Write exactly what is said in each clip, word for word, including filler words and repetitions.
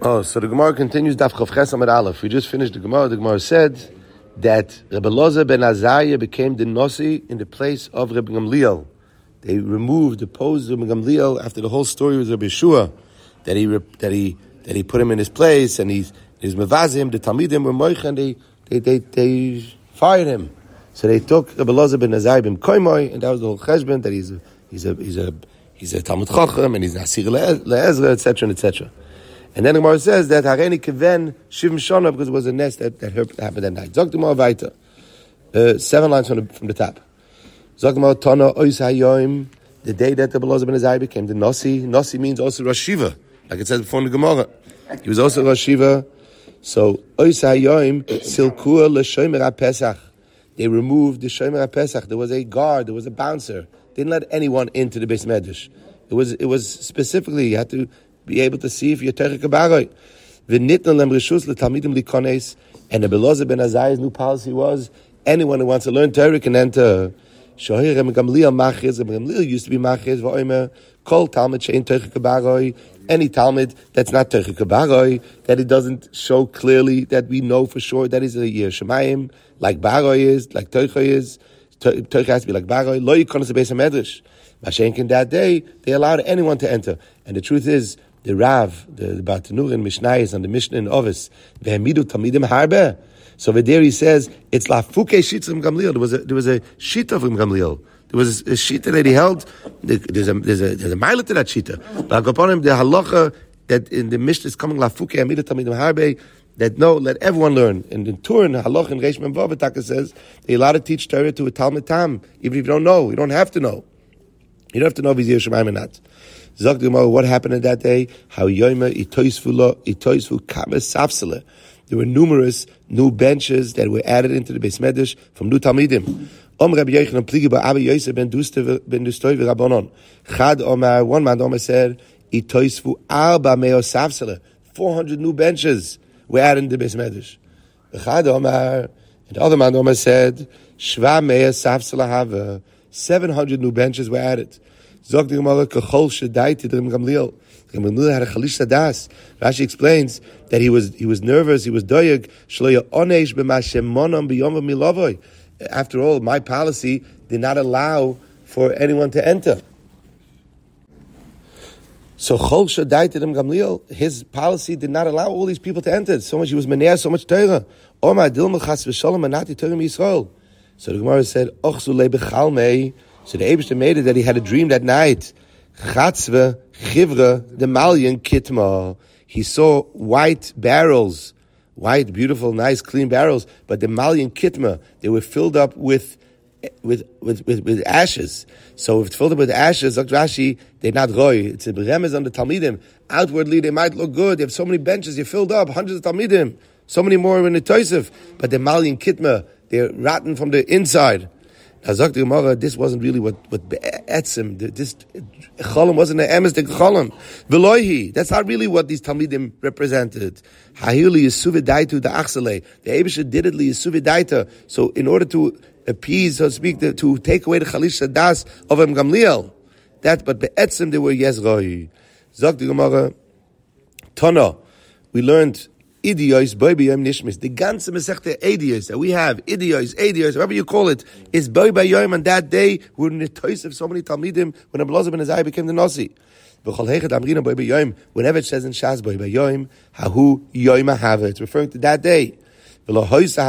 Oh, so the Gemara continues Daf Chav Ches Amud Aleph. We just finished the Gemara. The Gemara said that Rebbe Loza ben Azariah became the Nasi in the place of Rebbe Gamliel. They removed the pose of Rebbe Gamliel after the whole story with Rebbe Yeshua, that he that he that he put him in his place, and he's he's mevazim. The Talmidim were moich, and they they they they fired him. So they took Rebbe Loza ben Azariah b'm koimoy, and that was the whole cheshbon that he's a he's a he's a he's a Talmud Chacham, and he's Nasir leEzra, et cetera, et cetera. And then the Gemara says that Hareni Keven Shivim Shana, because it was a nest that, that happened that night. Zok the Gemara Vaita. Uh, seven lines from the, from the top. Zok the Gemara Tana Ois Hayoim, the day that the Beloz ben Azai became the Nasi. Nasi means also Rosh Shiva, like it says before in the Gemara. He was also Rosh Shiva. So Ois Hayoim Silkua LeShomer HaPesach. They removed the Shomer HaPesach. There was a guard, there was a bouncer. They didn't let anyone into the Beis Medrash. It was it was specifically, you had to be able to see if you're Terech Kabaroi. V'nitna lem reshus l'talmidim likones. And the Beloza ben Azai's new policy was, anyone who wants to learn Torah can enter. Shohir Rebbe Gamliel machiz. Rebbe Gamliel used to be machiz. V'oimer kol talmid she'en Terech Kabaroi. Any talmid that's not Terech Kabaroi, that it doesn't show clearly, that we know for sure that is a Yer Shemayim, like Baroi is, like Terech is. Terech has to be like Baroi. Lo yikonos the Beis HaMedrash. Mashenkin that day, they allowed anyone to enter. And the truth is, the Rav, the, the Bartanur in Mishnayis and the Mishnah in Ovis, Vehemidu Talmidim Harbe. So there he says, it's La Fuke Shitz of Gamliel. There was a, there was a sheet of Gamliel. There was a, a sheet that he held. There's a, there's a, there's a mile to that sheet. But upon him, the halacha that in the Mishnah is coming La Fuke Hemidu Talmidim Harbe, that no, let everyone learn. And in Turin, halacha in Reish Mem Vav, Taka says, they allowed to teach Torah to a Talmud Tam, even if you don't know. You don't have to know. You don't have to know if he's Yerushalayim or not. Zok the Gemara, what happened in that day? How yoyma itoisvu itoisvu kames safsele. There were numerous new benches that were added into the Beis Medrash from new Talmidim. Om Rabbi Yochanan pligi ba Abi Yosef ben Dustoy ben Dustoy v'Rabbanon. Chad Omar, one man Omar said, itoisvu arba meo safsele. Four hundred new benches were added into the Beis Medrash. Chad Omar, and the other man Omar said, shva meo safsele hava. Seven hundred new benches were added. Zog the Gemara kachol shadai to Rebbe Gamliel. Rebbe Gamliel had a chalish sadas. Rashi explains that he was he was nervous. He was doyeg shlo yaonesh b'mashemonam b'yom milavoi. After all, my policy did not allow for anyone to enter. So chol shadai to Rebbe Gamliel, his policy did not allow all these people to enter. So much he was menea, so much Torah. Omar dilma chas v'shalom anati Torah Yisrael. So the Gemara said, "Ochzu lebechalmei." So the Eibishter made it that he had a dream that night. Chatzve chivra the malyan kitma. He saw white barrels, white, beautiful, nice, clean barrels, but the malyan kitma, they were filled up with with with with, with ashes. So if it's filled up with ashes, Dr. Rashi, they're not roy. It's a remez on the Talmidim. Outwardly, they might look good. They have so many benches, you're filled up, hundreds of Talmidim, so many more in the Tosef, but the malyan kitma, they're rotten from the inside. Now, Zok the Gemara, this wasn't really what what be'etzim. This cholam wasn't the emes the cholam. Veloihi. That's not really what these talmidim represented. Hahili yisuvidaitu the achsele. The Eibusha did it li yisuvidaita. So, in order to appease, so to speak, the, to take away the chalish sadas of Rebbe Gamliel, that but be'etzim they were yezroi. Zok the Gemara, Tana. We learned. Idiois, boy b'yom nishmis. The ganze Masechta Idiois that we have, Idiois, Idiois, whatever you call it, is boy b'yom. On that day, we're in the toys of so many Talmidim when Rebbe Loza ben Azai became the Nasi. Whenever it says in Shas boy b'yom, hahu yoyma hava, it's referring to that day. There was no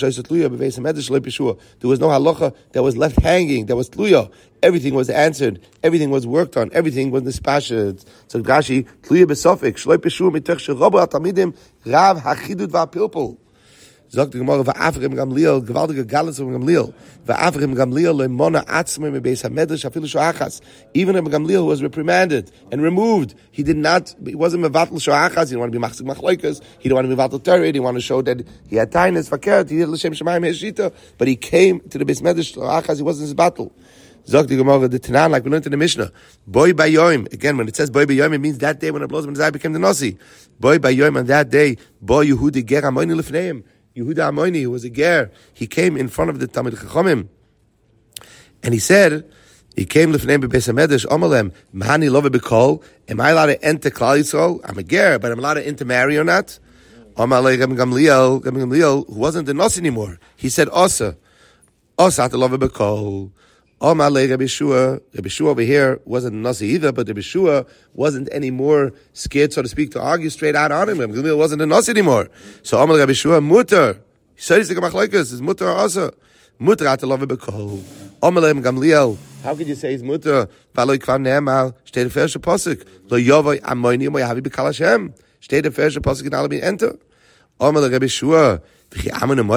halacha that was left hanging, that was tluya. Everything was answered. Everything was worked on. Everything was nispashed. So Rashi, tluya besofik, shloi peshu mitech sherobo atamidim, rav hachidut va'pilpul. Zok the Gemara, va'afrim Gamliel, gewaltige galus of Gamliel, va'afrim Gamliel le'mona atzmei mebeis hamedrash afilu shoachas. Even Rebbe Gamliel was reprimanded and removed. He did not, he wasn't mevatel shoachas, he didn't want to be machzik machloikas, he didn't want to be mevatel Torah, he didn't want to show that he had tainus, fakert, he did l'shem shemayim heshita, but he came to the beis medrash shoachas, he wasn't his battle. Zok the Gemara, the Tanan, like we learned in the Mishnah, boy bayoim. Again, when it says boy bayoim, it means that day when Rebbe Loza ben Azai became the Nasi. Boy bayoim, on that day, boy Yehudi ger amoyni lefneim. Yehuda Amoni, who was a ger, he came in front of the Talmid Chachamim, and he said, He came lifnei bebeis hamedrash. Amalem, mahani love bekol. Am I allowed to enter Klal Yisrael? I'm a ger, but I'm allowed to intermarry or not? Amalei Rabbi Gamliel, Rabbi Gamliel, who wasn't the Nos anymore. He said Osa. Osa at the love bekol. Amalei Rabbi Shua. Rabbi Shua over here wasn't the Nos either, but Rabbi Shua wasn't any more scared, so to speak, to argue straight out on him. Rabbi Gamliel wasn't the Nos anymore. So Amalei Rabbi Shua, mutter. He said he's like a machlokes. Is mutter or Osa? Mutter at the love bekol. Amalei Rabbi Gamliel. How could you say he's mutter? V'aloi kvar ne'emal. Shtei the fershe posuk. Lo yovoi amoini mo yahavi b'kal Hashem. Shtei the fershe posuk in all be enter. Amalei Rabbi Shua. This is not the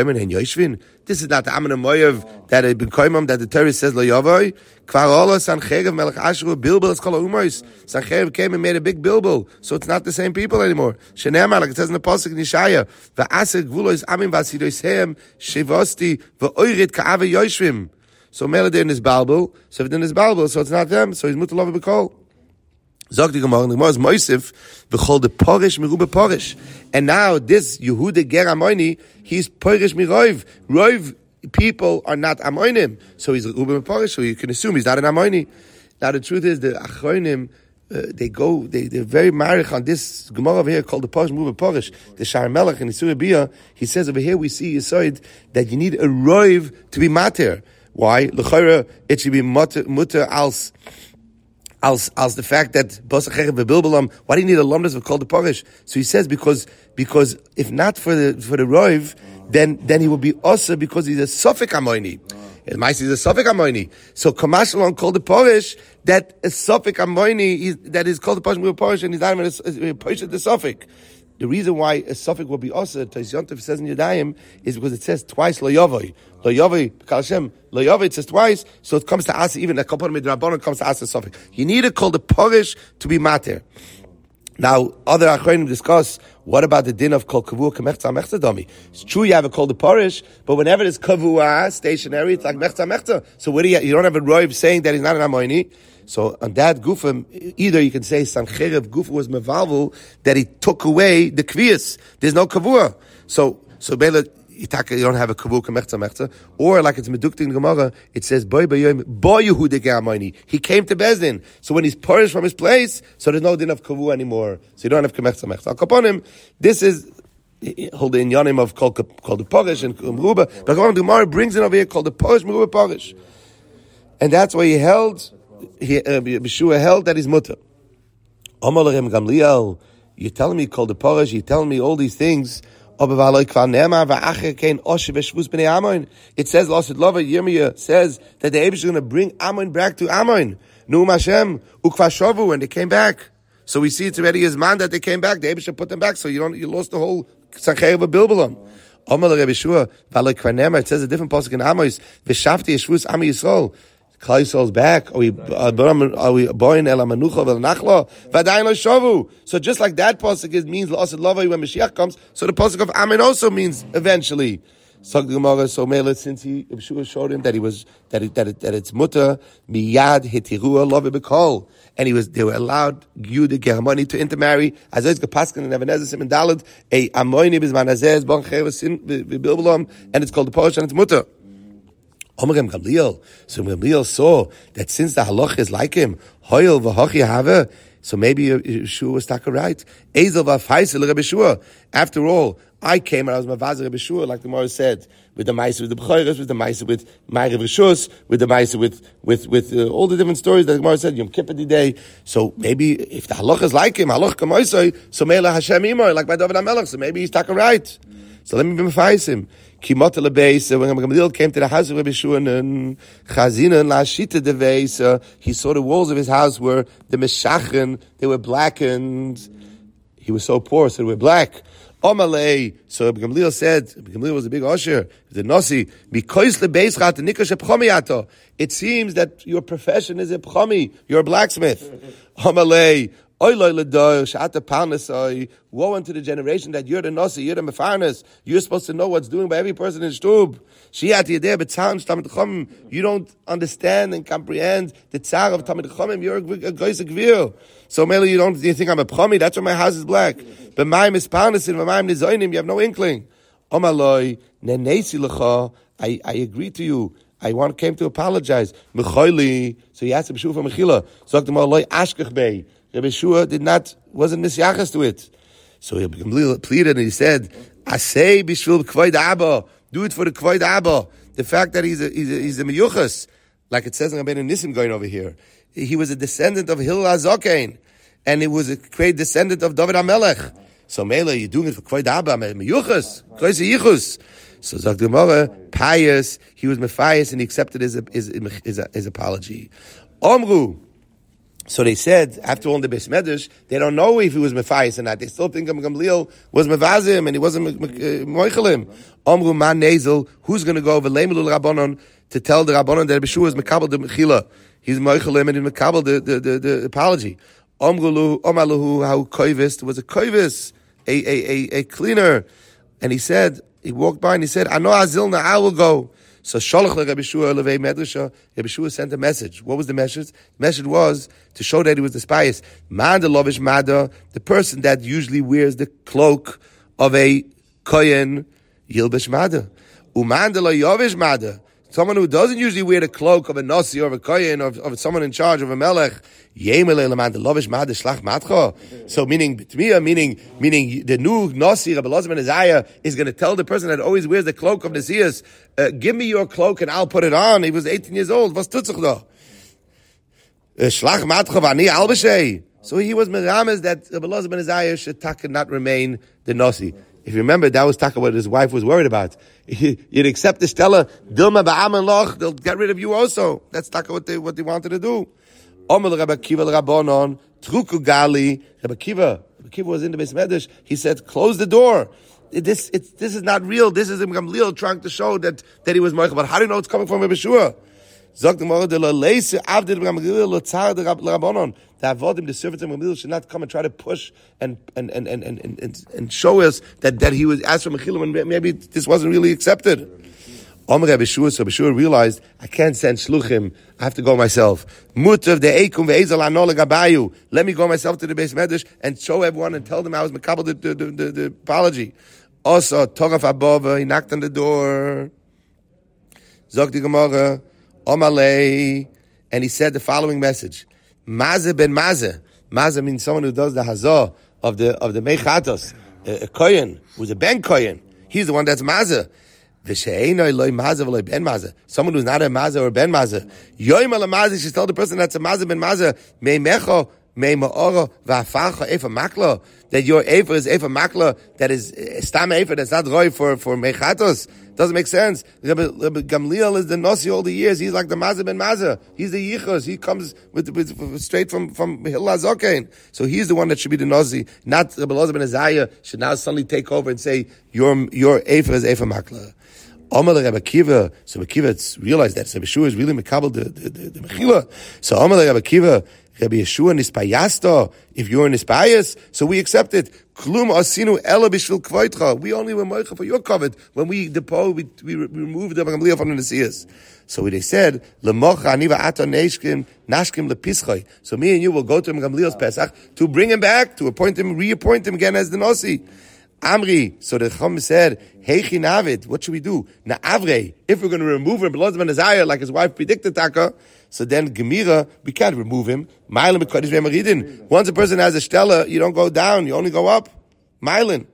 Amen Moyev that had been koimam that the Torah says lo yavoi. Kvar ola Sancherev melech Ashur bilbul es kol ha'umois. Sancherev came and made a big bilbul, so it's not the same people anymore. Shene'emar, like it says in the pasuk in Yeshaya, va'aser gvulos amin v'asidoishem shevosti v'oirit ka'ave yoshvim. So Melody in his balbul, so if in his balbul, so it's not them. So he's mutar love b'kol. Zog the Gemara, the Gemara is Moisif, v'chol the porish merube porish. And now this Yehuda ger Amoini, he's porish miroiv. Roiv people are not Amoinim. So he's merube porish, so you can assume he's not an Amoini. Now the truth is, the Achronim, uh, they go, they, they're very marich on this Gemara over here called the porish merube porish. The Shar Melech in Yisur Bia, he says over here we see Yisoid that you need a roiv to be mater. Why? L'chayra, it should be mutter, mutter als, als, als the fact that Bosacherev v'bilbalam, why do you need a lumdas of called the porish? So he says because, because if not for the, for the roiv, then, then he will be osa because he's a Sofik Amoini. And Maisi is a Sofik Amoini. So Kamashalon called the porish, that a Sofik Amoini, is, that is called the porish, with porish, and he's not even a, a porish of the Sofik. The reason why a suffix will be also, Tais Yontif says in Yadayim, is because it says twice lo yavoi. Lo yavoi, B'kal Hashem, lo yavoi, it says twice, so it comes to Asa, even a couple of midrabanon comes to Asa suffix. You need to call the porish to be mater. Now, other Achronim discuss, what about the din of kol kavua k'mechza mechza dami? It's true you have a call the porish, but whenever it's kavua, stationary, it's like mechza mechza. So where do you, you don't have a roiv saying that he's not an Amoini. So on that gufim, either you can say Sancherev gufa was mevalvul, that he took away the kviyas. There's no kavua. So, so Bela, you don't have a kavua k'mechza mechza. Or like it's medukting Gemara, it says, boy boy boy Yehuda ger Amoini. He came to Bezdin. So when he's purged from his place, so there's no din of kavua anymore. So you don't have k'mechza mechza. I'll upon him, this is, hold the inyanim of called the porish and meruba. But the Gemara brings it over here called the porish meruba porish. And that's why he held, He, uh, Yeshua held that he's mutter. Amalei Gamliel, you're telling me called the porish, you're telling me all these things. It says, Lasid Lava, Yirmiyah says that the Eibush is going to bring Ammon back to Ammon. Nu'um Hashem, Ukvashavu, and they came back. So we see it's already his man that they came back. The Eibush put them back, so you don't, you lost the whole Sancherev of Bilbalam. Amalei Rabbi Shua, V'alei Kvar, it says a different pasuk in Amos, V'shafti Yeshvus Ami Yisrael. Klal Yisrael's back. Are we are we boin el amanucha vel nachla v'adayin lo shavu? So just like that pasuk is means la'ased lavai when Mashiach comes, so the pasuk of Amen also means eventually. So Gemara, so Mela, since he Yeshua showed him that he was that it, that it, that it's mutter miyad hitirua love b'kol, and he was they were allowed Yehuda ger Amoini to intermarry as is gepasken and Ebenezer Simon Dalad a Amoini bizman azez bon chevesin v'bilbalam, and it's called the porish and it's mutter. Omerem Gamliel. So Gamliel saw that since the halach is like him, hoyel v'hochi have, so maybe Yeshua was taka right. Ezel v'faisel Rabbi Shua. After all, I came and I was mavazer Rabbi Shua, like the Gemara said, with the ma'aser with the b'choros, with the ma'aser with Ma'ariv Rishus, with the ma'aser with with with uh, all the different stories that the Gemara said Yom Kippur day. So maybe if the halach is like him, halach kamoisoi, so Meila Hashem imoy, like by David HaMelech, so maybe he's taka right. So let me be mafais him. Kimot lebeis, when Gamliel came to the house of Rabbi Shua and Chazina and Lashita deveis, he saw the walls of his house were the meshachen, they were blackened. He was so poor, so they were black. Omalei, so Rabbi Gamliel said, Rabbi Gamliel was a big usher, the Nasi, because lebeis chat nikash pchomiato. It seems that your profession is a pchomi, you're a blacksmith. Omalei, woe unto the generation that you're the Nasi, you're the Mefarnes. You're supposed to know what's doing by every person in Shtub. You don't understand and comprehend the tsar of Tamid Chomim. You're a Goyse Gvir. So maybe you don't you think I'm a Pchomi, that's why my house is black. But my Misparnes and my Nizoinim, you have no inkling. Omaloi, Nenesi Lecha, I I agree to you. I want came to apologize. Mechoili. So he asked Rabbi Shua for Mechila. So Rabbi Loi Ashkech Bey. Rabbi Shua did not, wasn't Nisyachas to it. So he pleaded and he said, Asay bishvil kvoid Abba. Do it for the kvoid Abba. The fact that he's a, he's a, he's a meyuchas, like it says in Rabbeinu Nissim going over here. He was a descendant of Hillel HaZokein. And he was a great descendant of David HaMelech. So Mela, you're doing it for kvoid Abba, meyuchas, kroise yichus. So Zok the Gemara, pious, he was mefias and he accepted his, his, his, his apology. Omru. So they said, after all in the Beis Medrash, they don't know if he was mefias or not. They still think Gamliel was mevazim and he wasn't moichelim. Omru man nezel, who's going to go over Leimelul Rabbanon to tell the Rabbanon that Rabbi Shua is mekabel the mechila. He's moichelim and he's mekabel the, the, the, the apology. Omru omaluhu how koivist was a koivist, a, a, a, a cleaner. And he said, he walked by and he said, Ano azilna, I will go. So Sholach le Rabbi Shua levei medrasha. Rabbi Shua sent a message. What was the message? The message was to show that he was the pious. Man the lovish mada, the person that usually wears the cloak of a kohen yilbish mada. Uman the lo yovish mada, someone who doesn't usually wear the cloak of a nasi or of a kohen or of, of someone in charge of a melech. Yemele leman the lovish mada shlach matcha. So meaning tmiya, meaning meaning the new nasi Rabbi Elazar ben Azariah is going to tell the person that always wears the cloak of Nasias, uh, give me your cloak and I'll put it on. He was eighteen years old. Was tut sich da? Shlach matcha v'ani al b'shei. So he was merames that Rabbi Elazar ben Azariah should taka not remain the nasi. If you remember, that was taka what his wife was worried about. You'd accept the stella dilma ba'amen loch, they'll get rid of you also. That's taka what they what they wanted to do. Omer Rabbi Kiva Rabbanon Truku Gali. Rabbi Kiva, Rabbi Kiva was in the Beis Medrash. He said, "Close the door. This, it's, this is not real. This is Gamliel trying to show that that he was Moichel. But how do you know it's coming from Rabbi Shua?" Zok the Gemara de la Leise Avdil Gamliel Lotzar de Rabbanon. The avodim, the servants of Gamliel, should not come and try to push and and and and and and, and show us that that he was asked for Mechila and maybe this wasn't really accepted. Omer Rabbi Shua, so Rabbi Shua realized, I can't send shluchim, I have to go myself. Mutav de eikum ve'ezel anol gabayu. Let me go myself to the Beis Medrash and show everyone and tell them I was mekabel the, the, the, the apology. Also, Toraf Abova, he knocked on the door. Zok the Gemara, Omalei, and he said the following message. Mazeh ben Mazeh. Mazeh means someone who does the hazah of the, of the Mechatos. A, a Kohen, who's a Ben Kohen. He's the one that's Mazeh. Someone who's not a Mazah or Ben Mazah. Yoim ala Mazah, she told the person that's a Mazah ben Mazah, mei mecho, mei ma'oro, va'afacha, efa makla, that your efa is efa makla, that is stam efa, that's not roi for, for mechatos. Doesn't make sense. Rabbi, Rabbi Gamliel is the Nasi all the years. He's like the Mazah ben Mazah. He's the Yichos. He comes with, with, with straight from, from Hillel HaZokein. So he's the one that should be the Nasi. Not Rabbi Elazar ben Azariah should now suddenly take over and say, your, your efa is efa makla. Omer Rabbi Kiva, so Rabbi Kiva realized that. So Rabbi Yeshua is really mekabel the, the, the, the Mechila. So Omer Rabbi Kiva, Rabbi Yeshua nispayasta, if you're nispayas, so we accept it. Klum asinu ela b'shvil kvoitcha. We only were moicha for your covet. When we depose, we, we, we removed the Gamliel from the Nesias. So they said, Lemocha aniva ato neshkim, nashkim lepischoi. So me and you will go to Gamliel's Pesach to bring him back, to appoint him, reappoint him again as the Nasi. Amri, so the Chum said, Heichi Navid, what should we do? Na Avre, if we're going to remove him, Elazar ben Azariah, like his wife predicted, Taka, so then Gemira, we can't remove him. Mailen b'kodesh ve'maridin. Once a person has a stella, you don't go down, you only go up. Mailen.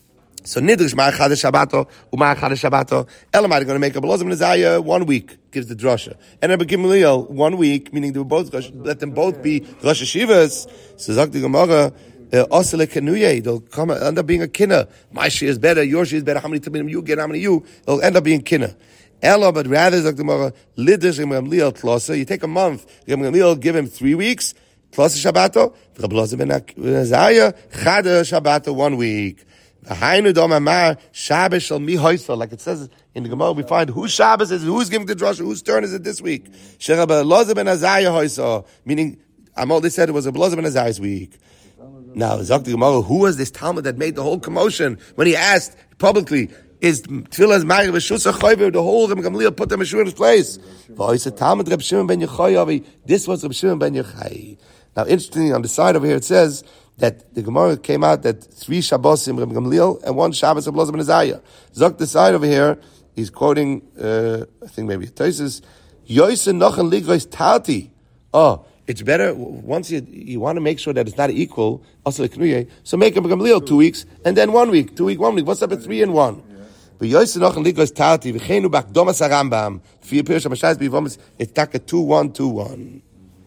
So Nidrish ma'achad Shabbato, u'ma'achad Shabbato. Elamai, going to make a Elazar ben Azariah one week, gives the drasha. And Rabbi Gamliel, one week, meaning they were both, let them both be Rosh Hashivas. So Zok the Gemara, Osele Kenuye, they'll come end up being a kinna. My she is better, your she is better. How many tabim you get? How many you? It'll end up being kinna. Ella, but rather, Zok the Gemara, Lidish Gamliel Tlosa. You take a month. Gamliel give him three weeks. Tlosa Shabbato. Rabbi Elazar ben Azariah Chada Shabbato one week. V'hainu domamar Shabbos shall mi hoisa. Like it says in the Gemara, we find whose Shabbos is it? Who's giving the drasha? Whose turn is it this week? Rabbi Elazar ben Azariah hoisa. Meaning, Amal they said it was Rabbi Elazar ben Azariah's week. Now, Zok the Gemara, who was this Talmud that made the whole commotion when he asked publicly, is Tfilas Ma'ariv V'Shusa Chayver, the whole Reb Gamliel put them in his place? This was Reb Shimon ben Yochai. Now, interestingly, on the side over here it says that the Gemara came out that three Shabbosim Reb Gamliel and one Shabbos Reb Elazar ben Azariah. Zok the side over here, he's quoting, uh, I think maybe Tosfos, Yoisen nochen ligois tati. Oh, it's better, once you you want to make sure that it's not equal, also the Knuye, so make him become Leo two weeks, and then one week, two week, one week. What's up at three and one? But Yoisen nochen ligois tati, v'cheinu bak domas harambam, v'yir pirush ha-mashayis b'yivomis, it's taka two one, two one.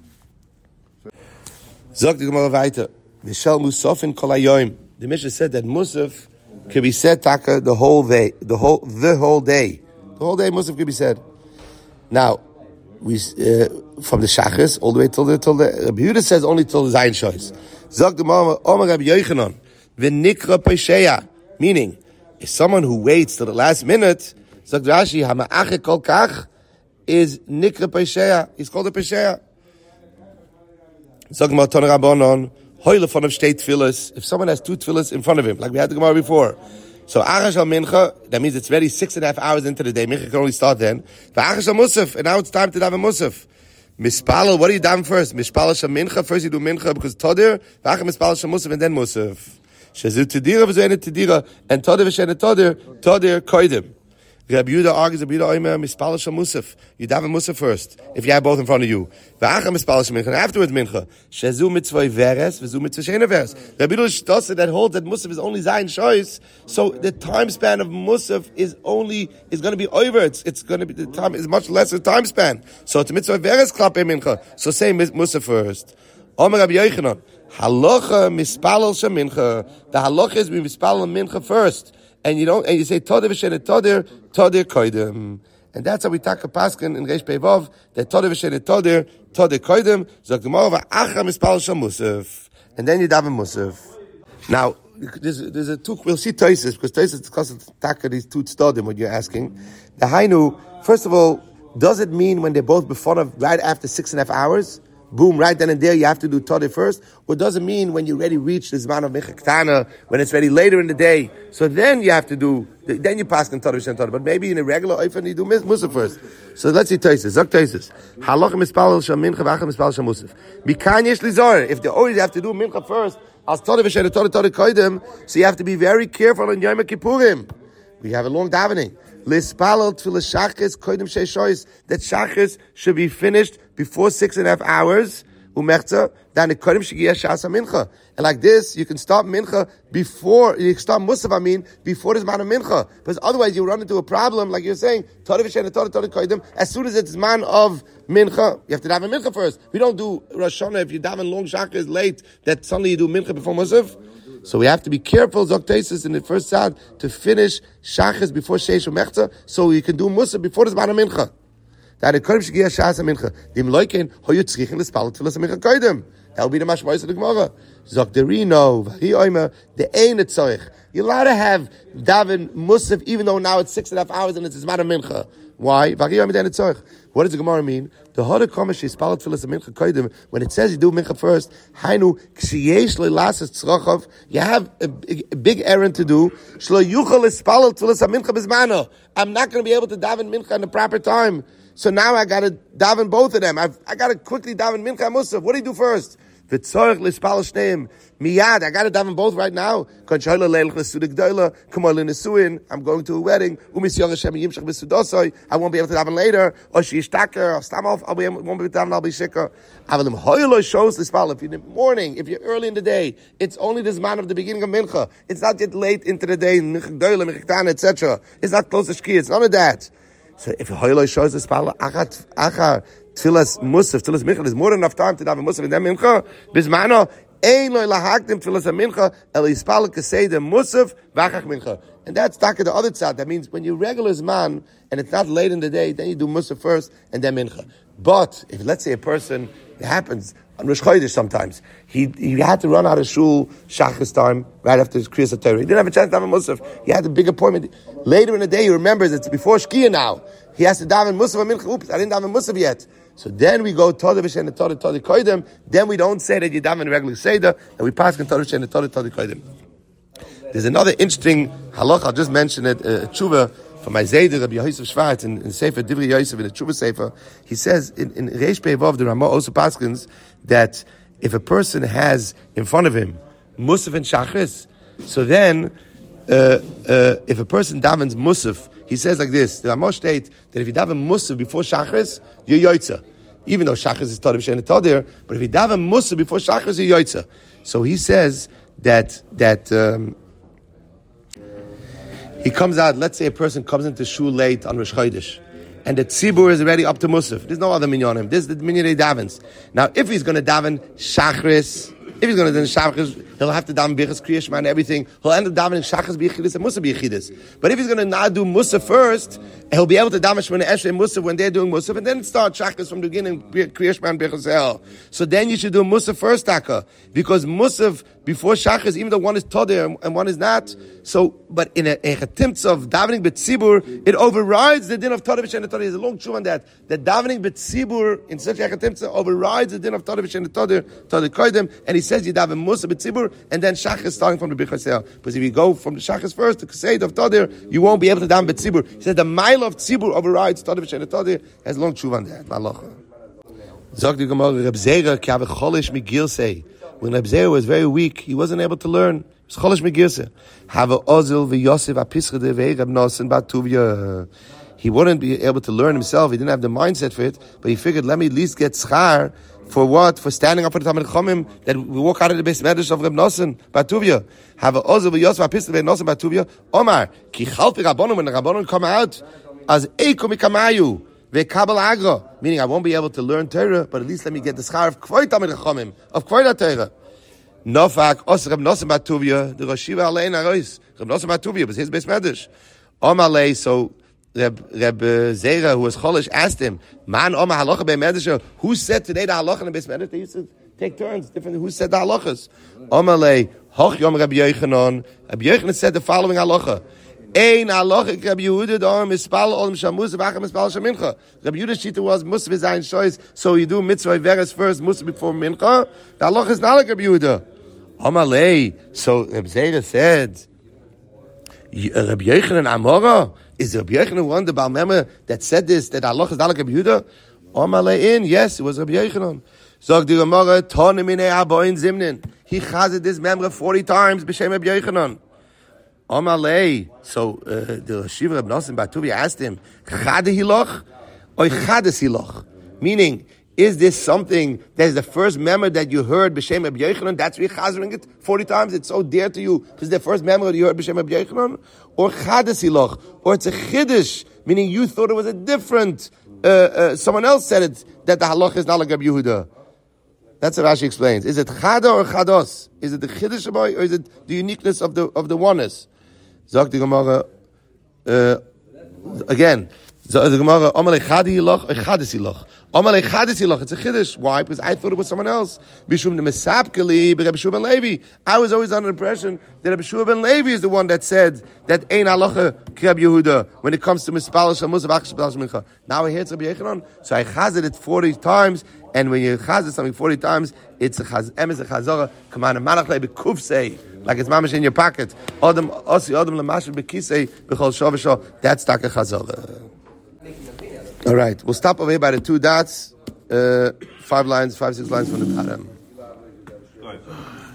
Zog the Gemara weiter. V'shel musafin kol hayoim. The Mishnah said that Musaf could be said taka the whole day, the whole the whole day, the whole day Musaf could be said. Now, we uh, from the Shachris all the way till the till the Rabbi Yehuda says only till the Zayin Shois. Zog the Gemara, Omer Rabbi Yochanan, v'nikra pesheya, meaning if someone who waits till the last minute, Zog Rashi, hama'ache kol kach is nikra pesheya. He's called a pesheya. Zog Gemara Ton Rabbanon. If someone has two tefillas in front of him, like we had the Gemara before, so Achash al Mincha, that means it's already six and a half hours into the day. Mincha can only start then. The Achash al Musaf, and now it's time to daven Musaf. Mispalel, what do you daven first? Mispalel shal Mincha, first you do Mincha because Todir, V'achar Mispalel shal Musaf, and then Musaf. Shezu Tedira v'zoyene Tedira, and Todir v'shene Todir, Todir koidim. Rabbi Yehuda argues, Rabbi Yehuda Omer, Mispalel shal Musaf. You daven Musaf first, if you have both in front of you. V'achar Mispalel shal Mincha, and afterwards Mincha. Shezu mitzvah veres, v'zu mitzvah shene veres. Rabbi Yehuda Shtosa that holds that Musaf is only Zayin Shois, so the time span of Musaf is only, is going to be over. It's, it's going to be, the time is much lesser time span. So it's mitzvah veres klape Mincha. So say Musaf first. Omer Rabbi Yochanan, halacha Mispalel shal Mincha. The halacha is we Mispalel Mincha first. And you don't, and you say Todir v'shenet Todir, Todir koidem, and that's how we take a paskin in Reish Pei Vav that Todir v'shenet Todir, Todir koidem. Zok Gemara v'achar mispalel shal Musaf, and then you daven Musaf. Now there's there's a two. We'll see Tosfos because Tosfos discusses taka these two tzedadim. What you're asking, the Hainu. First of all, does it mean when they're both before of right after six and a half hours? Boom, right then and there, you have to do Todir first? Or does it mean when you already reach the Zman of Mincha Ketana, when it's ready later in the day, so then you have to do, then you pass in Todir and Todir, but maybe in a regular Oifen you do Musaf first. So let's see Tosfos. Zok Tosfos. Halacha mispalel shal Mincha v'achar mispalel shal Musaf. Mikan yesh lizor. If they always have to do Mincha first, as Todir v'shenet Todir, Todir koidem, so you have to be very careful on Yom Kippurim. We have a long davening. Lispalel tefillah shachris koidem sheishois, that shachris should be finished before six and a half hours. Umechza, then the koidem shigiyah shas mincha. And like this, you can start mincha before you start musaf. I mean, before the zman of mincha, because otherwise you run into a problem. Like you're saying, Torah v'shenet Torah Torah koidem. As soon as it's zman of mincha, you have to daven mincha first. We don't do Rosh Hashanah if you daven long shachris late. That suddenly you do mincha before musaf. So we have to be careful, Zok Tosfos, in the first sad, to finish Shachas before Sheish Umechza, so you can do Musaf before the Zman Mincha. That the Kodim Shigiyah Shas Mincha. Dim Loiken, Ho Yitzrichen L'Spal Tfilas Mincha Kodim. That will be the mashmois of the Gemara. Zok Derino, Vahi Oimer, the Ein Etzorich. You're allowed to have daven Musaf, even though now it's six and a half hours and it's Zman Mincha. Why? Vahi Oimer the Ein Etzorich. What does the Gemara mean? The Hoda Komesh is Spal Tfilas Mincha Kodim. When it says you do Mincha first, Hainu Kshiyesh Le'Lasas Tzrochov. You have a big, a big errand to do. Shlo Yuchal Spal Tfilas Mincha Bizmano. I'm not going to be able to daven Mincha in the proper time. So now I got to daven both of them. I've, I got to quickly daven Mincha and Musaf. What do you do first? V'tzorich l'spal shneim miyad. I got to daven both right now. I'm going to a wedding. I won't be able to daven later. Or sheishtaker or stamov. I won't be able to daven. I'll be shikar. Avalim hoylo shows l'spal. If you're in the morning, if you're early in the day, it's only this man of the beginning of Mincha. It's not yet late into the day. et cetera. It's not close to shki. It's none of that. So if hoylo shows l'spal, achat achar. Tfilas Musaf, Tfilas Mincha, there's more than enough time to daven Musaf and then Mincha. Bismano, ein loy lahakdim Tfilas Mincha, el yispal kasei the Musaf v'achach Mincha. And that's taka the other side. That means when you regular man and it's not late in the day, then you do Musaf first and then Mincha. But if let's say a person, it happens on Rosh Chodesh sometimes, he he had to run out of shul Shachris time right after his Kriyas HaTorah. He didn't have a chance to daven Musaf. He had a big appointment. Later in the day, he remembers it's before Shkia now. He has to daven Musaf and Mincha. Oops, I didn't daven Musaf yet. So then we go Todah v'shenet Todah Todah koidem. Then we don't say that you daven regular seder, and we pass on Todah v'shenet Todah Todah koidem. There's another interesting halach. I'll just mention it. Uh, tshuva from my Zayder Rabbi Yosef Schwartz in, in Sefer Divrei Yosef in the Tshuva Sefer. He says in, in Reish Pei Vav the Ramah also paskins that if a person has in front of him Musaf and Shachris, so then uh, uh, if a person davens Musaf, He says like this: the Ramosh states that if you daven Musaf before Shachris, you're Yoitza. Even though Shachris is Tadiv Shein Tadir, but if you daven Musaf before Shachris, you're Yoitza. So he says that that um, he comes out. Let's say a person comes into shul late on Rosh Chodesh, and the tzibur is already up to Musaf. There's no other minyanim. This is the minyan he davens. Now, if he's going to daven Shachris, if he's going to daven Shachris, he'll have to daven Birchas Kriya Shema and everything. He'll end up davening Shachris b'Yechidus and Musaf b'Yechidus. But if he's going to not do Musaf first, he'll be able to daven Shemona Esrei and Musaf when they're doing Musaf, and then start Shachris from the beginning, Kriya Shema and Birchas El. So then you should do Musaf first, Taka, because Musaf before Shachris, even though one is Toder and one is not. So, but in a, a attempt of davening b'tzibur, it overrides the din of Toder v'shen Toder. There's a long tshuva on that. That davening b'tzibur in such a attempt overrides the din of Toder v'shen Toder, Toder koydem, and he says you daven Musaf b'tzibur and then Shachris starting from the Birchas El. Because if you go from the Shachris first to Kased of Toder, you won't be able to daven b'tzibur. He said the mile of tzibur overrides Toder v'shen Toder. Has a long tshuva on that. Malacha. Zog the Gemara Reb Zera ki have cholish migilsei. When Reb Zera was very weak, he wasn't able to learn. It was cholish migilsei. Have a ozil v'yosef apischede ve'Reb Nosson batuvia. He wouldn't be able to learn himself. He didn't have the mindset for it. But he figured, let me at least get schar for what? For standing up for the Talmid Chomim, that we walk out of the base medrash of Reb Nosson batuvia. Have a ozil v'yosef apischede ve'Reb Nosson batuvia. Omar ki chalpi rabbanon, when the rabbanon come out as eikom ikamayu. Agra, meaning I won't be able to learn Torah, but at least let me get the schar of Kvoy Talmid Chachomim, of Kvoy Torah. Nofak, Os Reb Nosson Batuvia, the Rosh Yeshiva Alein Arois, Reb Nosson Batuvia was his base medrash. Omalei, so Reb, Reb Zera, who was Cholish, asked him, Man Oma Halacha Bei Medrash, who said today the Halacha in the base medrash? They used to take turns, different, who said the Halachas? Omalei, Hoch Yom Reb Yochanan, Reb Yochanan said the following Halacha, Ein halacha Rabbi Yehuda da mispal olam shamus v'achar mispal shamincha. Rabbi Yehuda's shita was musaf zayin shoyz, so you do mitzvah veres first, musaf before mincha. The halacha is not like Rabbi Yehuda. Amalei. So Rabbi Zera said, Rabbi Yochanan Amora, is Rabbi Yochanan one the Baal Mema that said this, that halacha is not like Rabbi Yehuda? Amalei in, yes, it was Rabbi Yochanan. Zog the Gemara, Toni minei aboin zimnin. He chazed this memra forty times b'shem Rabbi Yochanan. Amalei. So uh, the Shiva Reb Nosson Batuvia asked him, Chade hiloch or Chades hiloch? Meaning, is this something that is the first memory that you heard b'shem Reb Yochanan? That's why you're chazering it forty times. It's so dear to you. Is the first memory that you heard b'shem Reb Yochanan, or Chades hiloch, or it's a chiddush, meaning you thought it was a different. Uh, uh, someone else said it that the halach is not like Reb Yehuda. That's what Rashi explains. Is it Chada or Chados? Is it the chiddush or is it the uniqueness of the of the oneness? Zog the Gemara, uh, again, Zog the Gemara, Amalei Chadi Yiloch, or Chadis Yiloch. Amalei Chadis Yiloch, it's a Chiddush. Why? Because I thought it was someone else. Bishum the Mesapkeli, Rabbi Shua ben Levi. I was always under the impression that Rabbi Shua ben Levi is the one that said that Ein Halacha Kreb Yehuda when it comes to Mispal Shamuz of Achsh B'al Shmincha. Now I hear it's Rabbi Yochanan, so I chazed it forty times, and when you chazed something forty times, it's a chaz, emes a chazorah, command a manach lebe kufsei, like it's mamash in your pocket. Adam, osi, adam lemashel bekisei, b'chol shov v'shov, that's tak a chazorah. All right, we'll stop over here by the two dots, uh, five lines, five, six lines from the bottom.